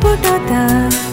নিষ্কপটতা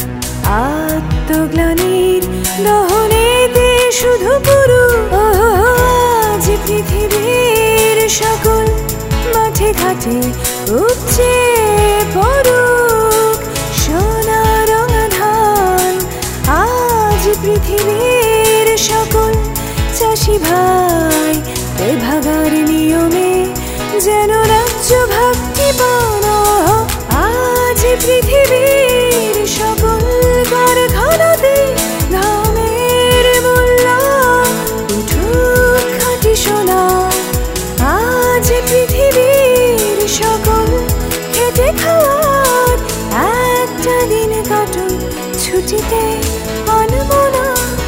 আত্মগ্লানির দহনেতে শুধু পুরু আজ পৃথিবীর সকল মাঠে ঘাটে উপচে পড়ুক সোনা রঙা ধান। আজ পৃথিবীর সকল চাষি ভাই ভাগার নিয়মে যেন রাজ্য ভাগটি পান। আজ পৃথিবীর সকল কারখানাতে ঘামের মূল্য উঠুক খাঁটি সোনা। আজ পৃথিবীর সকল খেটে খাওয়ার একটা দিন কাটুক ছুটিতে আনমনা।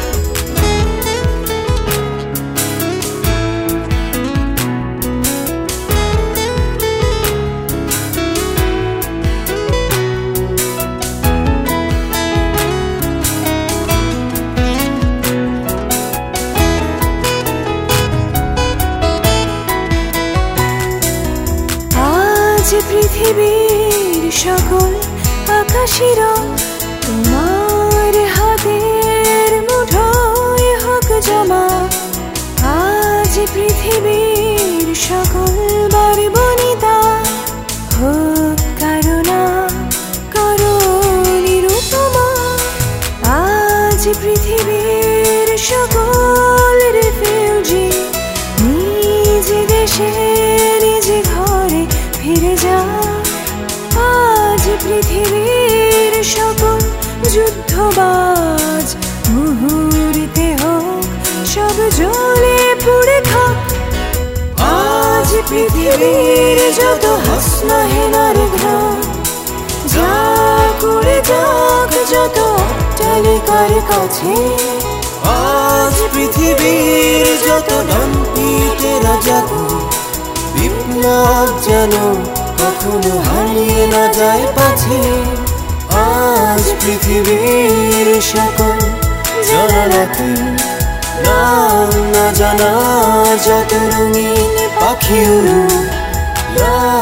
আজ পৃথিবীর সকল আকাশিরা তোমার হাতের মুঠোয় হোক জমা। আজ পৃথিবীর সকল বাড়ি বনিতা হোক কারণা করো নিরুপমা। আজ পৃথিবীর সকল রিফিউজি নিজ দেশে নিজ ঘরে ফিরে যা। আজ পৃথিবীর সকল যুদ্ধবাজ মুহূর্তে হোক সব জ্বলে পুড়ে খাক। আজ পৃথিবীর যত হাসনা হেনার ঘ্রাণ যা করে যাক যত অট্টালিকার কাছে। আজ পৃথিবীর যত ডানপিটেরা জাগুক বিপ্লব যেন কখনো হারিয়ে না যায় পাছে। আজ পৃথিবীর সকল জানালাতে নাম না জানা যত রঙিন পাখি উড়ুক।